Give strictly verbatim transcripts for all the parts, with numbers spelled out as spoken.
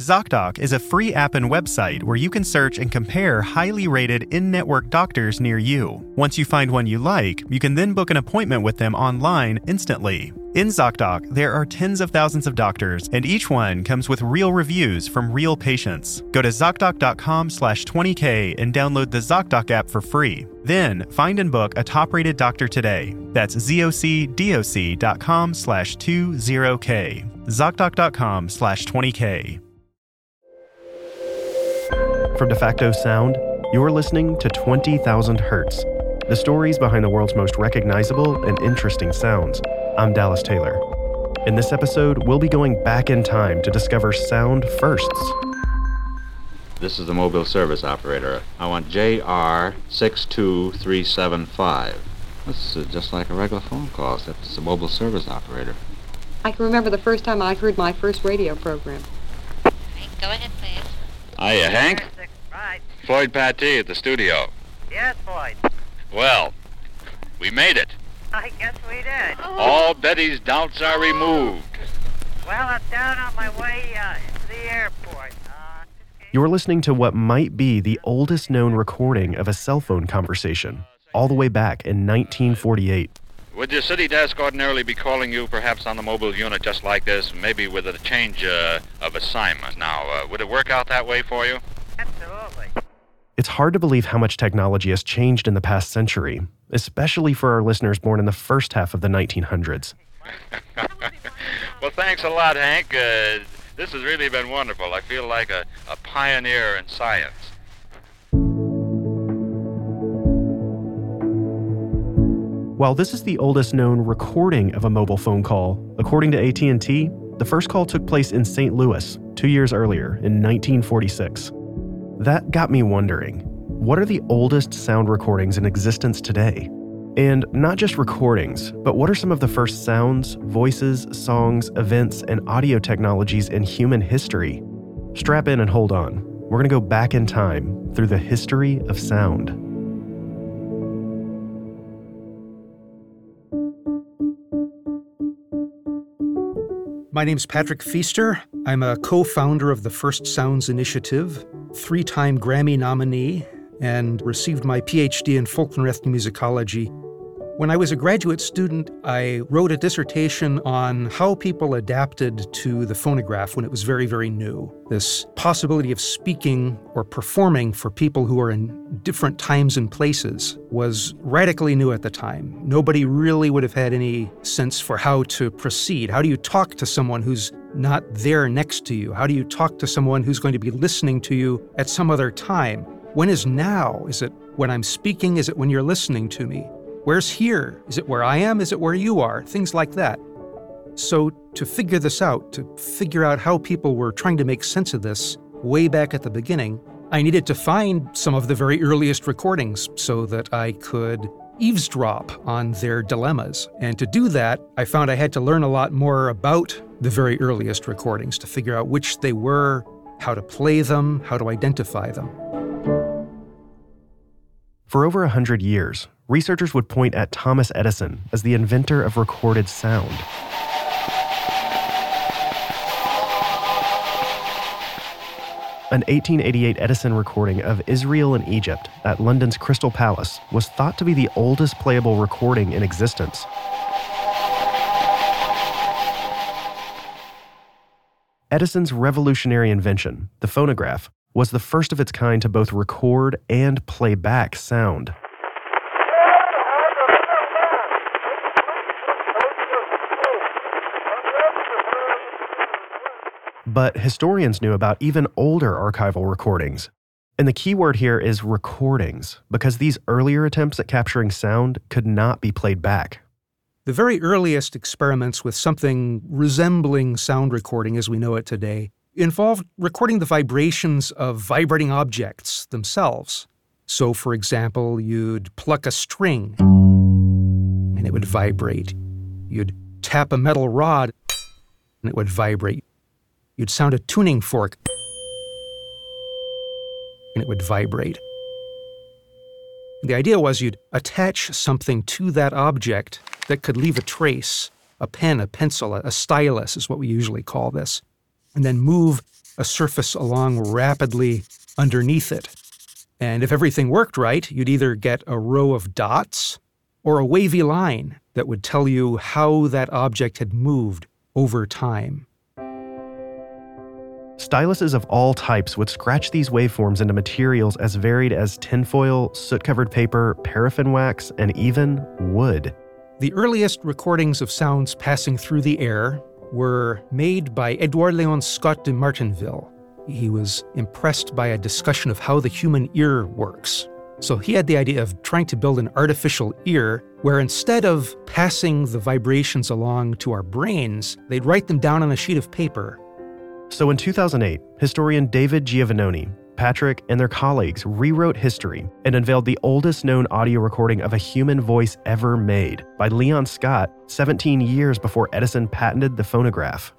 ZocDoc is a free app and website where you can search and compare highly rated in-network doctors near you. Once you find one you like, you can then book an appointment with them online instantly. In ZocDoc, there are tens of thousands of doctors, and each one comes with real reviews from real patients. Go to ZocDoc.com slash 20K and download the ZocDoc app for free. Then, find and book a top-rated doctor today. That's ZocDoc.com slash 20K. ZocDoc.com slash 20K. From DeFacto Sound, you're listening to twenty thousand Hertz, the stories behind the world's most recognizable and interesting sounds. I'm Dallas Taylor. In this episode, we'll be going back in time to discover sound firsts. This is the mobile service operator. I want J R six two three seven five. This is just like a regular phone call, except it's a mobile service operator. I can remember the first time I heard my first radio program. Hey, go ahead, please. Hiya, Hank. Right. Floyd Patty at the studio. Yes, Floyd. Well, we made it. I guess we did. All Betty's doubts are removed. Well, I'm down on my way uh, to the airport. Uh, You're listening to what might be the oldest known recording of a cell phone conversation, all the way back in nineteen forty-eight. Would your city desk ordinarily be calling you perhaps on the mobile unit just like this, maybe with a change uh, of assignment? Now, uh, would it work out that way for you? Absolutely. It's hard to believe how much technology has changed in the past century, especially for our listeners born in the first half of the nineteen hundreds. Well, thanks a lot, Hank. Uh, this has really been wonderful. I feel like a, a pioneer in science. While this is the oldest known recording of a mobile phone call, according to A T and T, the first call took place in Saint Louis two years earlier in nineteen forty-six. That got me wondering, what are the oldest sound recordings in existence today? And not just recordings, but what are some of the first sounds, voices, songs, events, and audio technologies in human history? Strap in and hold on. We're going to go back in time through the history of sound. My name's Patrick Feaster. I'm a co-founder of the First Sounds Initiative, three-time Grammy nominee, and received my P H D in Folklinger ethnomusicology. When I was a graduate student, I wrote a dissertation on how people adapted to the phonograph when it was very, very new. This possibility of speaking or performing for people who are in different times and places was radically new at the time. Nobody really would have had any sense for how to proceed. How do you talk to someone who's not there next to you? How do you talk to someone who's going to be listening to you at some other time? When is now? Is it when I'm speaking? Is it when you're listening to me? Where's here? Is it where I am? Is it where you are? Things like that. So to figure this out, to figure out how people were trying to make sense of this way back at the beginning, I needed to find some of the very earliest recordings so that I could eavesdrop on their dilemmas. And to do that, I found I had to learn a lot more about the very earliest recordings to figure out which they were, how to play them, how to identify them. For over a hundred years, researchers would point at Thomas Edison as the inventor of recorded sound. An eighteen eighty-eight Edison recording of Israel in Egypt at London's Crystal Palace was thought to be the oldest playable recording in existence. Edison's revolutionary invention, the phonograph, was the first of its kind to both record and play back sound. But historians knew about even older archival recordings. And the key word here is recordings, because these earlier attempts at capturing sound could not be played back. The very earliest experiments with something resembling sound recording as we know it today involved recording the vibrations of vibrating objects themselves. So, for example, you'd pluck a string, and it would vibrate. You'd tap a metal rod, and it would vibrate. You'd sound a tuning fork, and it would vibrate. The idea was you'd attach something to that object that could leave a trace. A pen, a pencil, a stylus is what we usually call this. And then move a surface along rapidly underneath it. And if everything worked right, you'd either get a row of dots or a wavy line that would tell you how that object had moved over time. Styluses of all types would scratch these waveforms into materials as varied as tinfoil, soot-covered paper, paraffin wax, and even wood. The earliest recordings of sounds passing through the air were made by Edouard Léon Scott de Martinville. He was impressed by a discussion of how the human ear works. So he had the idea of trying to build an artificial ear where instead of passing the vibrations along to our brains, they'd write them down on a sheet of paper. So in two thousand eight, historian David Giovannoni, Patrick, and their colleagues rewrote history and unveiled the oldest known audio recording of a human voice ever made by Leon Scott seventeen years before Edison patented the phonograph.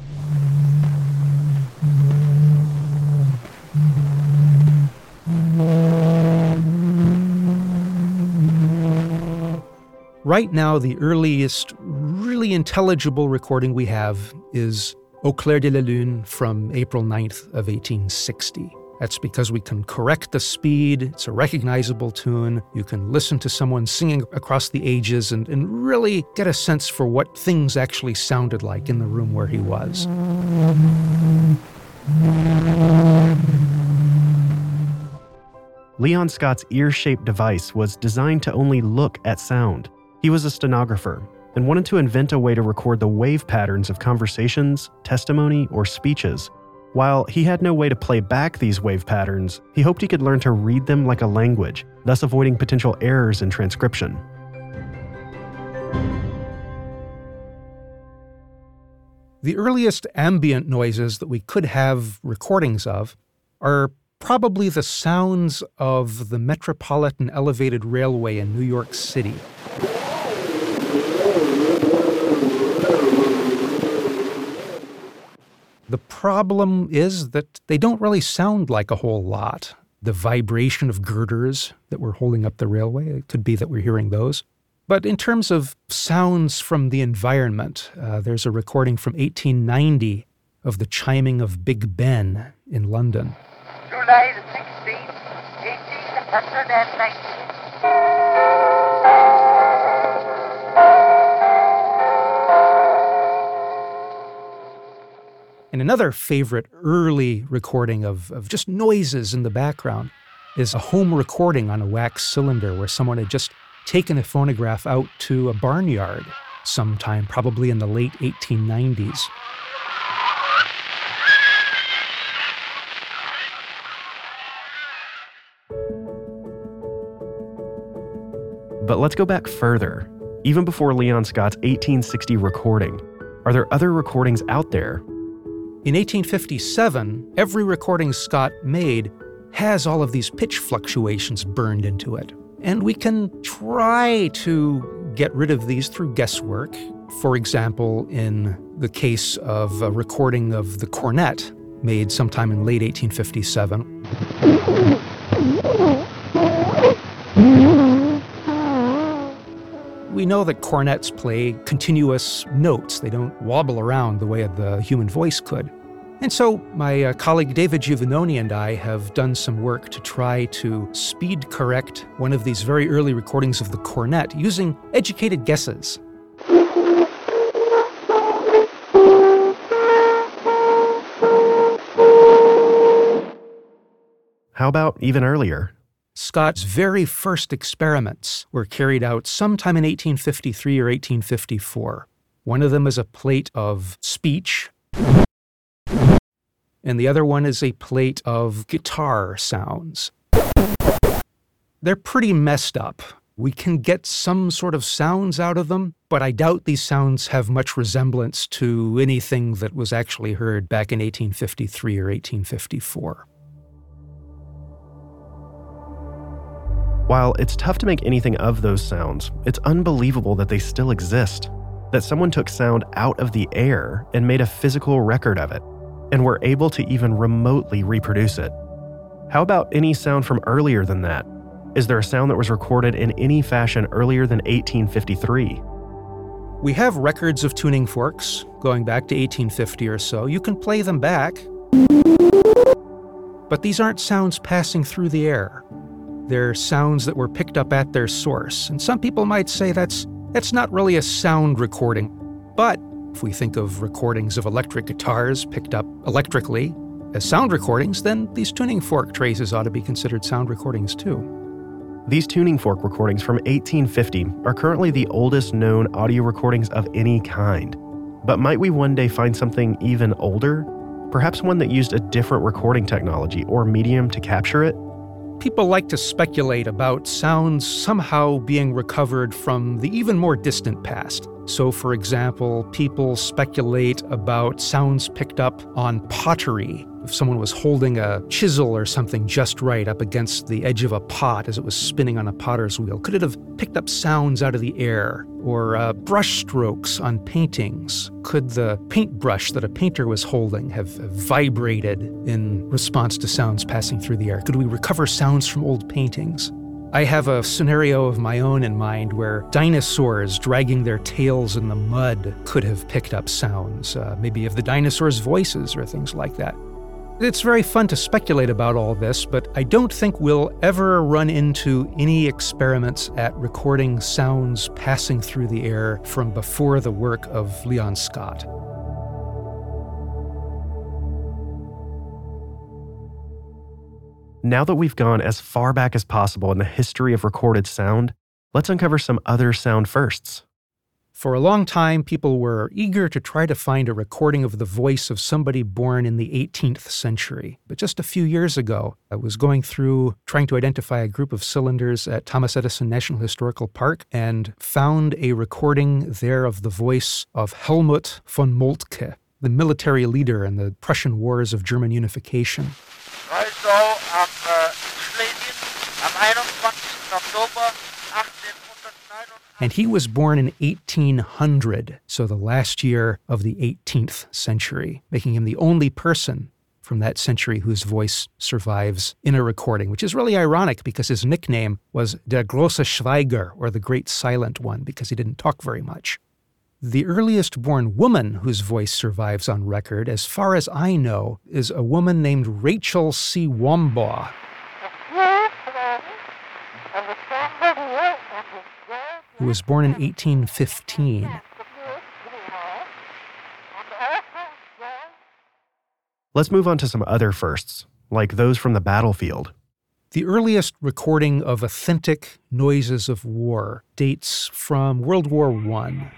Right now, the earliest really intelligible recording we have is Au clair de la lune from April ninth of eighteen sixty. That's because we can correct the speed, it's a recognizable tune, you can listen to someone singing across the ages and, and really get a sense for what things actually sounded like in the room where he was. Leon Scott's ear-shaped device was designed to only look at sound. He was a stenographer and wanted to invent a way to record the wave patterns of conversations, testimony, or speeches. While he had no way to play back these wave patterns, he hoped he could learn to read them like a language, thus avoiding potential errors in transcription. The earliest ambient noises that we could have recordings of are probably the sounds of the Metropolitan Elevated Railway in New York City. The problem is that they don't really sound like a whole lot. The vibration of girders that were holding up the railway, it could be that we're hearing those. But in terms of sounds from the environment, uh, there's a recording from eighteen ninety of the chiming of Big Ben in London. July the sixteenth, eighteen ninety. And another favorite early recording of, of just noises in the background is a home recording on a wax cylinder where someone had just taken a phonograph out to a barnyard sometime, probably in the late eighteen nineties. But let's go back further. Even before Leon Scott's eighteen sixty recording, are there other recordings out there? In eighteen fifty-seven, every recording Scott made has all of these pitch fluctuations burned into it. And we can try to get rid of these through guesswork. For example, in the case of a recording of the cornet made sometime in late eighteen fifty-seven. We know that cornets play continuous notes. They don't wobble around the way the human voice could. And so my uh, colleague David Giovannoni and I have done some work to try to speed correct one of these very early recordings of the cornet using educated guesses. How about even earlier? Scott's very first experiments were carried out sometime in eighteen fifty-three or eighteen fifty-four. One of them is a plate of speech, and the other one is a plate of guitar sounds. They're pretty messed up. We can get some sort of sounds out of them, but I doubt these sounds have much resemblance to anything that was actually heard back in eighteen fifty-three or eighteen fifty-four. While it's tough to make anything of those sounds, it's unbelievable that they still exist. That someone took sound out of the air and made a physical record of it, and were able to even remotely reproduce it. How about any sound from earlier than that? Is there a sound that was recorded in any fashion earlier than eighteen fifty-three? We have records of tuning forks going back to eighteen fifty or so. You can play them back. But these aren't sounds passing through the air. They're sounds that were picked up at their source. And some people might say that's that's not really a sound recording. But if we think of recordings of electric guitars picked up electrically as sound recordings, then these tuning fork traces ought to be considered sound recordings too. These tuning fork recordings from eighteen fifty are currently the oldest known audio recordings of any kind. But might we one day find something even older? Perhaps one that used a different recording technology or medium to capture it? People like to speculate about sounds somehow being recovered from the even more distant past. So, for example, people speculate about sounds picked up on pottery. If someone was holding a chisel or something just right up against the edge of a pot as it was spinning on a potter's wheel, could it have picked up sounds out of the air? Or uh, brush strokes on paintings. Could the paintbrush that a painter was holding have vibrated in response to sounds passing through the air? Could we recover sounds from old paintings? I have a scenario of my own in mind where dinosaurs dragging their tails in the mud could have picked up sounds, uh, maybe of the dinosaurs' voices or things like that. It's very fun to speculate about all this, but I don't think we'll ever run into any experiments at recording sounds passing through the air from before the work of Leon Scott. Now that we've gone as far back as possible in the history of recorded sound, let's uncover some other sound firsts. For a long time, people were eager to try to find a recording of the voice of somebody born in the eighteenth century. But just a few years ago, I was going through trying to identify a group of cylinders at Thomas Edison National Historical Park and found a recording there of the voice of Helmut von Moltke, the military leader in the Prussian Wars of German unification. Also am äh, Schlesien am einundzwanzigsten Oktober achtzehnhundertneunundachtzig. And he was born in eighteen hundred, so the last year of the eighteenth century, making him the only person from that century whose voice survives in a recording, which is really ironic because his nickname was Der große Schweiger, or the Great Silent One, because he didn't talk very much. The earliest born woman whose voice survives on record, as far as I know, is a woman named Rachel C. Wambaugh. Who was born in eighteen fifteen. Let's move on to some other firsts, like those from the battlefield. The earliest recording of authentic noises of war dates from World War One.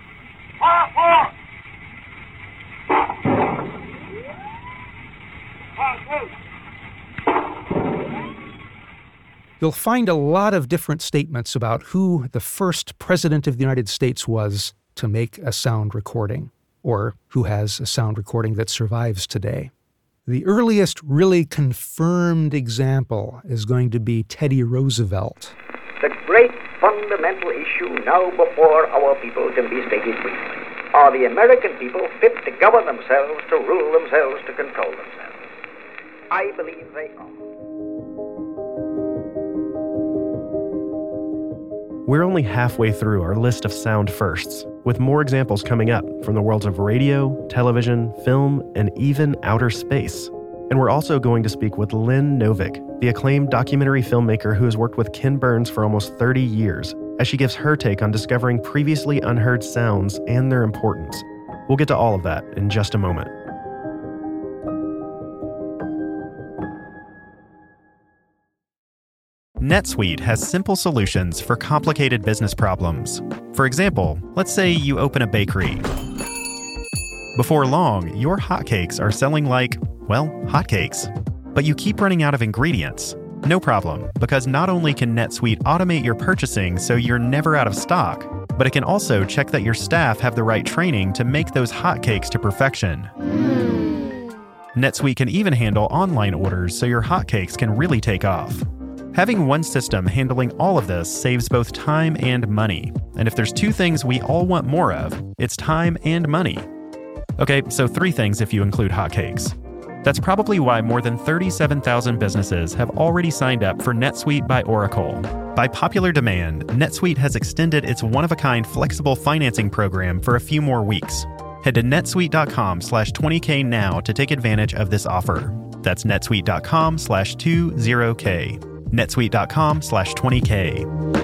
You'll find a lot of different statements about who the first president of the United States was to make a sound recording, or who has a sound recording that survives today. The earliest really confirmed example is going to be Teddy Roosevelt. The great fundamental issue now before our people can be stated briefly. Are the American people fit to govern themselves, to rule themselves, to control themselves? I believe they are. We're only halfway through our list of sound firsts, with more examples coming up from the worlds of radio, television, film, and even outer space. And we're also going to speak with Lynn Novick, the acclaimed documentary filmmaker who has worked with Ken Burns for almost thirty years, as she gives her take on discovering previously unheard sounds and their importance. We'll get to all of that in just a moment. NetSuite has simple solutions for complicated business problems. For example, let's say you open a bakery. Before long, your hotcakes are selling like, well, hotcakes. But you keep running out of ingredients. No problem, because not only can NetSuite automate your purchasing so you're never out of stock, but it can also check that your staff have the right training to make those hotcakes to perfection. Mm. NetSuite can even handle online orders so your hotcakes can really take off. Having one system handling all of this saves both time and money. And if there's two things we all want more of, it's time and money. Okay, so three things if you include hotcakes. That's probably why more than thirty-seven thousand businesses have already signed up for NetSuite by Oracle. By popular demand, NetSuite has extended its one-of-a-kind flexible financing program for a few more weeks. Head to netsuite.com slash 20k now to take advantage of this offer. That's netsuite.com slash 20k. netsuite.com slash 20k.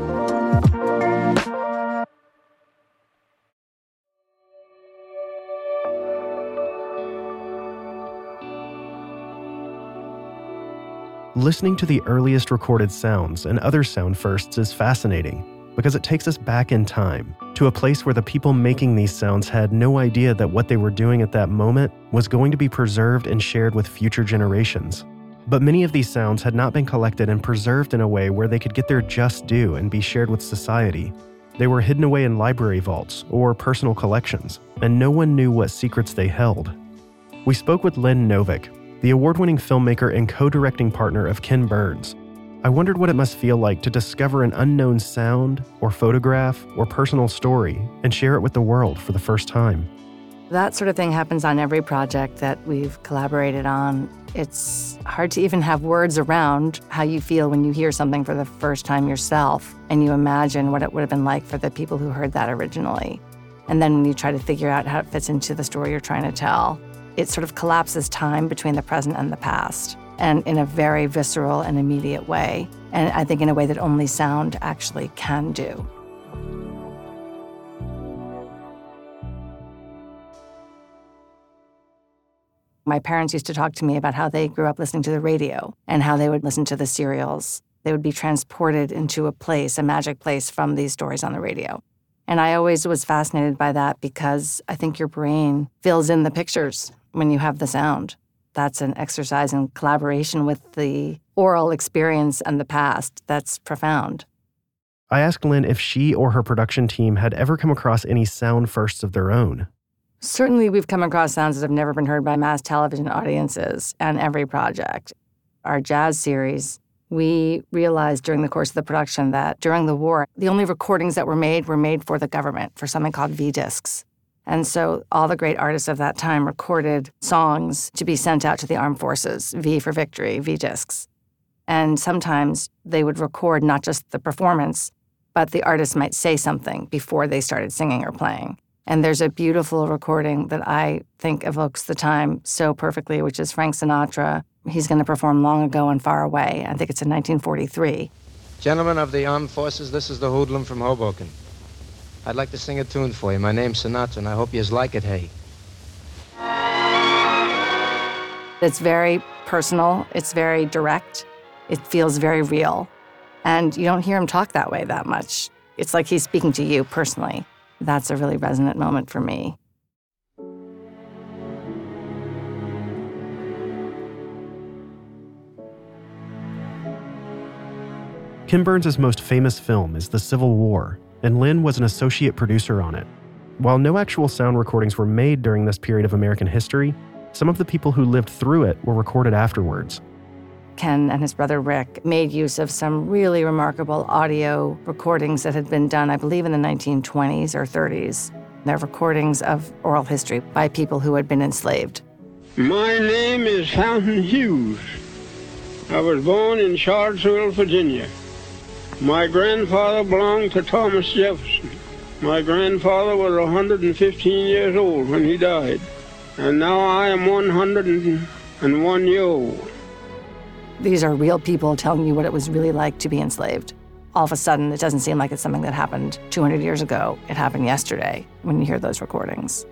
Listening to the earliest recorded sounds and other sound firsts is fascinating because it takes us back in time to a place where the people making these sounds had no idea that what they were doing at that moment was going to be preserved and shared with future generations. But many of these sounds had not been collected and preserved in a way where they could get their just due and be shared with society. They were hidden away in library vaults or personal collections, and no one knew what secrets they held. We spoke with Lynn Novick, the award-winning filmmaker and co-directing partner of Ken Burns. I wondered what it must feel like to discover an unknown sound, or photograph, or personal story, and share it with the world for the first time. That sort of thing happens on every project that we've collaborated on. It's hard to even have words around how you feel when you hear something for the first time yourself, and you imagine what it would have been like for the people who heard that originally. And then when you try to figure out how it fits into the story you're trying to tell, it sort of collapses time between the present and the past, and in a very visceral and immediate way, and I think in a way that only sound actually can do. My parents used to talk to me about how they grew up listening to the radio and how they would listen to the serials. They would be transported into a place, a magic place from these stories on the radio. And I always was fascinated by that because I think your brain fills in the pictures when you have the sound. That's an exercise in collaboration with the oral experience and the past that's profound. I asked Lynn if she or her production team had ever come across any sound firsts of their own. Certainly we've come across sounds that have never been heard by mass television audiences on every project. Our jazz series, we realized during the course of the production that during the war, the only recordings that were made were made for the government, for something called V-discs. And so all the great artists of that time recorded songs to be sent out to the armed forces, V for victory, V-discs. And sometimes they would record not just the performance, but the artist might say something before they started singing or playing. And there's a beautiful recording that I think evokes the time so perfectly, which is Frank Sinatra. He's going to perform Long Ago and Far Away. I think it's in nineteen forty-three. Gentlemen of the armed forces, this is the hoodlum from Hoboken. I'd like to sing a tune for you. My name's Sinatra, and I hope yous like it, hey. It's very personal. It's very direct. It feels very real. And you don't hear him talk that way that much. It's like he's speaking to you personally. That's a really resonant moment for me. Ken Burns' most famous film is The Civil War, and Lynn was an associate producer on it. While no actual sound recordings were made during this period of American history, some of the people who lived through it were recorded afterwards. Ken and his brother Rick made use of some really remarkable audio recordings that had been done, I believe, in the nineteen twenties or thirties. They're recordings of oral history by people who had been enslaved. My name is Fountain Hughes. I was born in Charlottesville, Virginia. My grandfather belonged to Thomas Jefferson. My grandfather was one hundred fifteen years old when he died, and now I am one hundred one years old. These are real people telling you what it was really like to be enslaved. All of a sudden, it doesn't seem like it's something that happened two hundred years ago. It happened yesterday when you hear those recordings.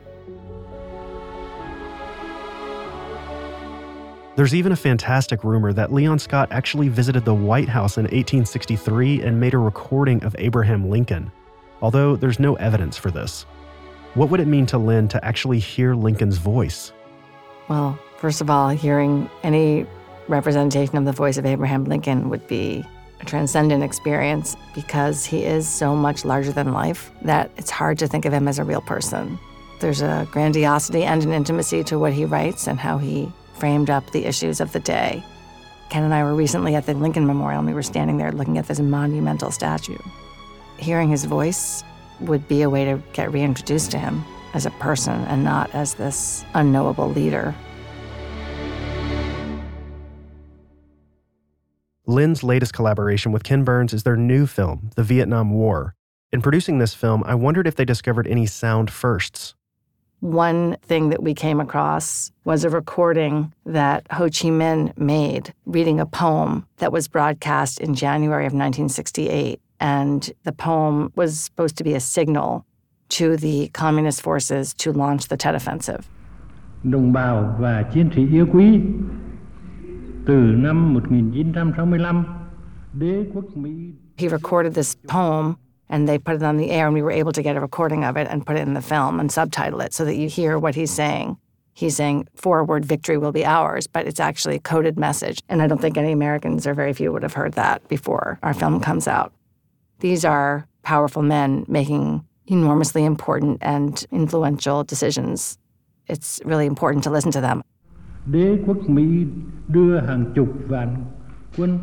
There's even a fantastic rumor that Leon Scott actually visited the White House in eighteen sixty-three and made a recording of Abraham Lincoln, although there's no evidence for this. What would it mean to Lynn to actually hear Lincoln's voice? Well, first of all, hearing any representation of the voice of Abraham Lincoln would be a transcendent experience because he is so much larger than life that it's hard to think of him as a real person. There's a grandiosity and an intimacy to what he writes and how he framed up the issues of the day. Ken and I were recently at the Lincoln Memorial, and we were standing there looking at this monumental statue. Hearing his voice would be a way to get reintroduced to him as a person and not as this unknowable leader. Lynn's latest collaboration with Ken Burns is their new film, The Vietnam War. In producing this film, I wondered if they discovered any sound firsts. One thing that we came across was a recording that Ho Chi Minh made reading a poem that was broadcast in January of nineteen sixty-eight. And the poem was supposed to be a signal to the communist forces to launch the Tet Offensive. Đồng bào và chiến sĩ yêu quý, từ năm một nghìn chín trăm sáu mươi lăm, đế quốc Mỹ. He recorded this poem, and they put it on the air, and we were able to get a recording of it and put it in the film and subtitle it so that you hear what he's saying. He's saying, forward, victory will be ours, but it's actually a coded message. And I don't think any Americans, or very few, would have heard that before our film comes out. These are powerful men making enormously important and influential decisions. It's really important to listen to them. Đế quốc Mỹ đưa hàng chục vạn quân.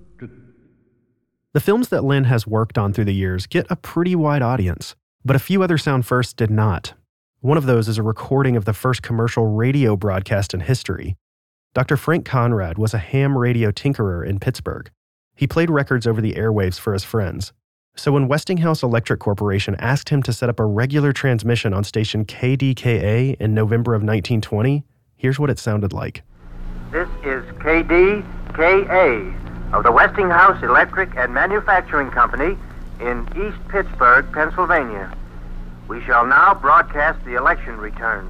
The films that Lynn has worked on through the years get a pretty wide audience, but a few other sound firsts did not. One of those is a recording of the first commercial radio broadcast in history. Doctor Frank Conrad was a ham radio tinkerer in Pittsburgh. He played records over the airwaves for his friends. So when Westinghouse Electric Corporation asked him to set up a regular transmission on station K D K A in November of nineteen twenty, here's what it sounded like. This is K D K A of the Westinghouse Electric and Manufacturing Company in East Pittsburgh, Pennsylvania. We shall now broadcast the election returns.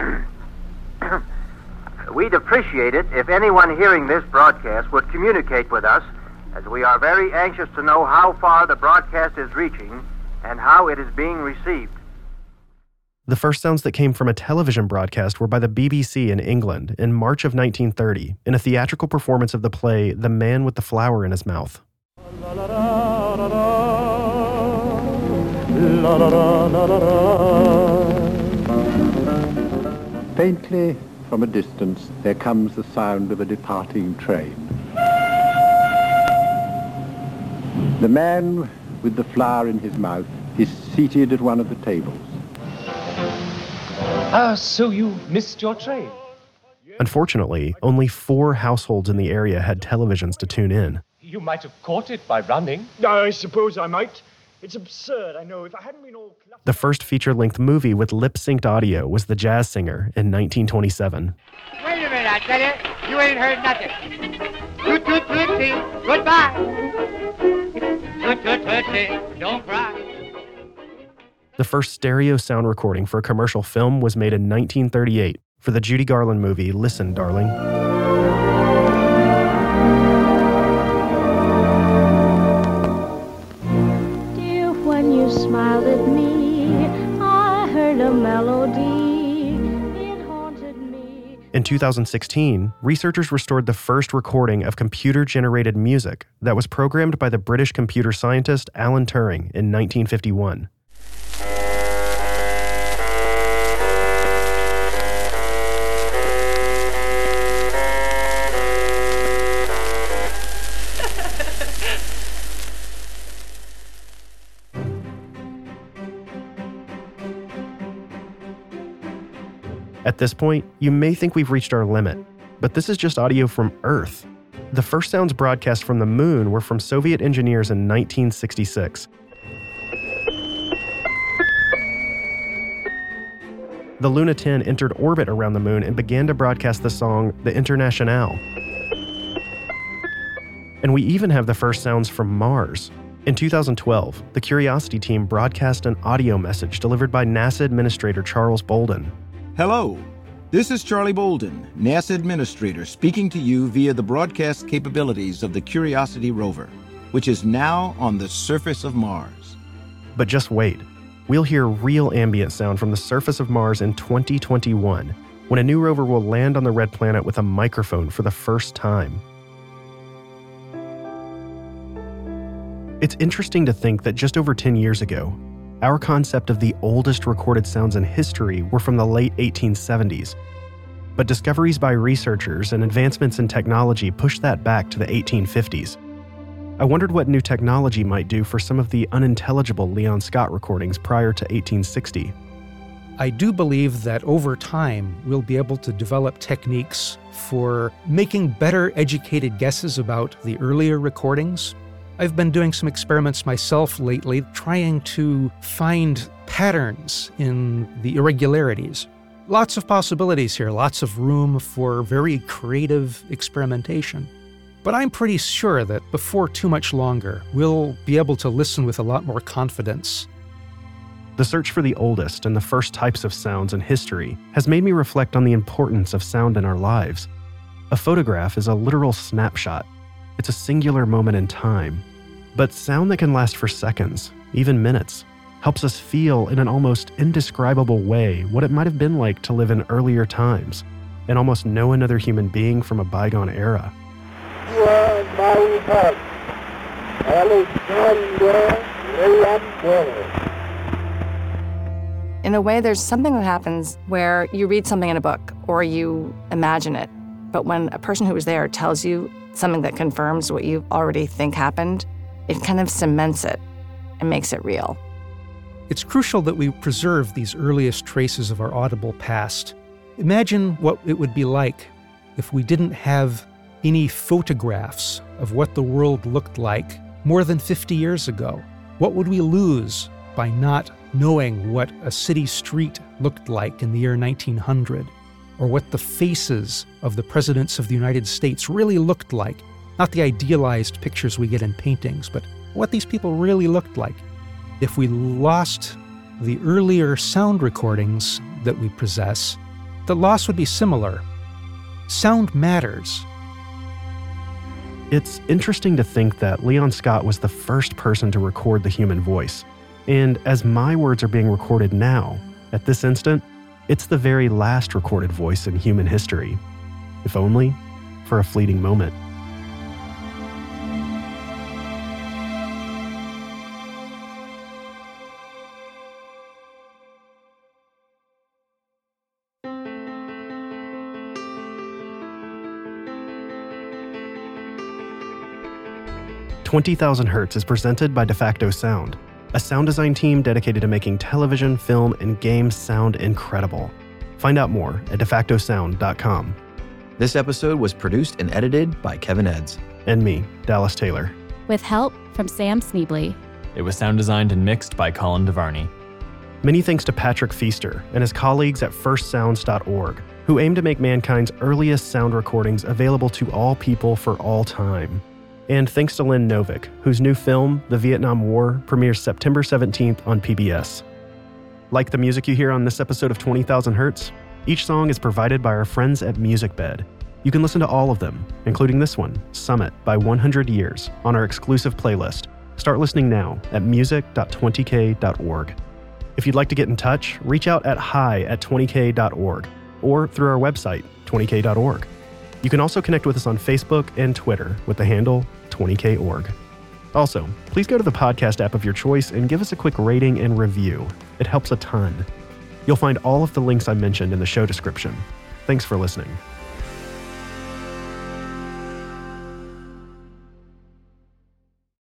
We'd appreciate it if anyone hearing this broadcast would communicate with us, as we are very anxious to know how far the broadcast is reaching and how it is being received. The first sounds that came from a television broadcast were by the B B C in England in March of nineteen thirty in a theatrical performance of the play The Man with the Flower in His Mouth. Faintly from a distance there comes the sound of a departing train. The man with the flower in his mouth is seated at one of the tables. Ah, so you missed your train. Unfortunately, only four households in the area had televisions to tune in. You might have caught it by running. I suppose I might. It's absurd, I know. If I hadn't been all... The first feature-length movie with lip-synced audio was The Jazz Singer in nineteen twenty-seven. Wait a minute, I tell you. You ain't heard nothing. Toot, toot, toot, goodbye. Toot, toot, toot, don't cry. The first stereo sound recording for a commercial film was made in nineteen thirty-eight for the Judy Garland movie Listen, Darling. Dear, when you smiled at me, I heard a melody. It haunted me. In two thousand sixteen, researchers restored the first recording of computer-generated music that was programmed by the British computer scientist Alan Turing in nineteen fifty-one. At this point, you may think we've reached our limit, but this is just audio from Earth. The first sounds broadcast from the moon were from Soviet engineers in nineteen sixty-six. The Luna ten entered orbit around the moon and began to broadcast the song The Internationale. And we even have the first sounds from Mars. In two thousand twelve, the Curiosity team broadcast an audio message delivered by NASA Administrator Charles Bolden. Hello, this is Charlie Bolden, NASA Administrator, speaking to you via the broadcast capabilities of the Curiosity rover, which is now on the surface of Mars. But just wait. We'll hear real ambient sound from the surface of Mars in twenty twenty-one, when a new rover will land on the red planet with a microphone for the first time. It's interesting to think that just over ten years ago, our concept of the oldest recorded sounds in history were from the late eighteen seventies. But discoveries by researchers and advancements in technology pushed that back to the eighteen fifties. I wondered what new technology might do for some of the unintelligible Leon Scott recordings prior to eighteen sixty. I do believe that over time, we'll be able to develop techniques for making better educated guesses about the earlier recordings. I've been doing some experiments myself lately, trying to find patterns in the irregularities. Lots of possibilities here, lots of room for very creative experimentation. But I'm pretty sure that before too much longer, we'll be able to listen with a lot more confidence. The search for the oldest and the first types of sounds in history has made me reflect on the importance of sound in our lives. A photograph is a literal snapshot. It's a singular moment in time. But sound that can last for seconds, even minutes, helps us feel in an almost indescribable way what it might have been like to live in earlier times and almost know another human being from a bygone era. You are my heart, Alexander Graham Bell. In a way, there's something that happens where you read something in a book or you imagine it, but when a person who was there tells you something that confirms what you already think happened, it kind of cements it and makes it real. It's crucial that we preserve these earliest traces of our audible past. Imagine what it would be like if we didn't have any photographs of what the world looked like more than fifty years ago. What would we lose by not knowing what a city street looked like in the year nineteen hundred, or what the faces of the presidents of the United States really looked like? Not the idealized pictures we get in paintings, but what these people really looked like. If we lost the earlier sound recordings that we possess, the loss would be similar. Sound matters. It's interesting to think that Leon Scott was the first person to record the human voice. And as my words are being recorded now, at this instant, it's the very last recorded voice in human history. If only for a fleeting moment. twenty thousand Hertz is presented by DeFacto Sound, a sound design team dedicated to making television, film, and games sound incredible. Find out more at defacto sound dot com. This episode was produced and edited by Kevin Edds. And me, Dallas Taylor. With help from Sam Sneebly. It was sound designed and mixed by Colin DeVarney. Many thanks to Patrick Feaster and his colleagues at first sounds dot org, who aim to make mankind's earliest sound recordings available to all people for all time. And thanks to Lynn Novick, whose new film, The Vietnam War, premieres September seventeenth on P B S. Like the music you hear on this episode of twenty thousand Hertz, each song is provided by our friends at MusicBed. You can listen to all of them, including this one, Summit by one hundred years, on our exclusive playlist. Start listening now at music dot twenty k dot org. If you'd like to get in touch, reach out at hi at twenty k dot org or through our website, twenty k dot org. You can also connect with us on Facebook and Twitter with the handle twenty k dot org. Also, please go to the podcast app of your choice and give us a quick rating and review. It helps a ton. You'll find all of the links I mentioned in the show description. Thanks for listening.